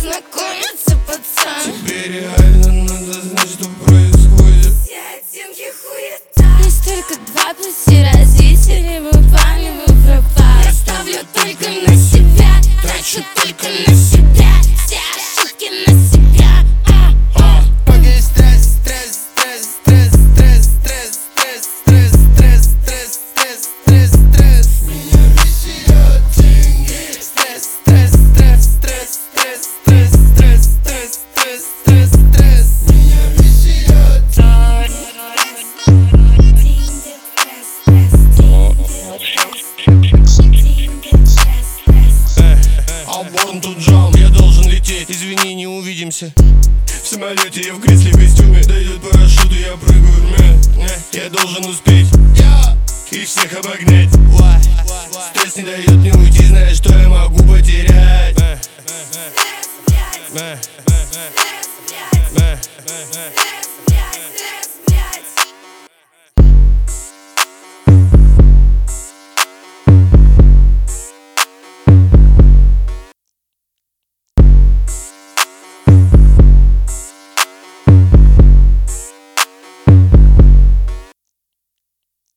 знакомиться, пацан. Тебе реально надо знать, что происходит. Все оттенки хуета. Есть только два пути развития: либо бан, либо пропал. Я ставлю только на себя, трачу только на себя. Все ошибки на себя. Пока стресс, стресс, стресс, стресс, стресс, стресс, стресс, стресс, стресс, стресс, стресс, стресс, стресс. Меня веселят деньги. Стресс, стресс, стресс, стресс, стресс, стресс, стресс, стресс, стресс, стресс, стресс. Меня веселят I'm born to jump. Я должен лететь, извини, не увидимся. В самолете я в кресле костюме. Дает парашют, и я прыгаю в мед. Я должен успеть и всех обогнать. Стресс не дает мне уйти, знаешь, что я могу.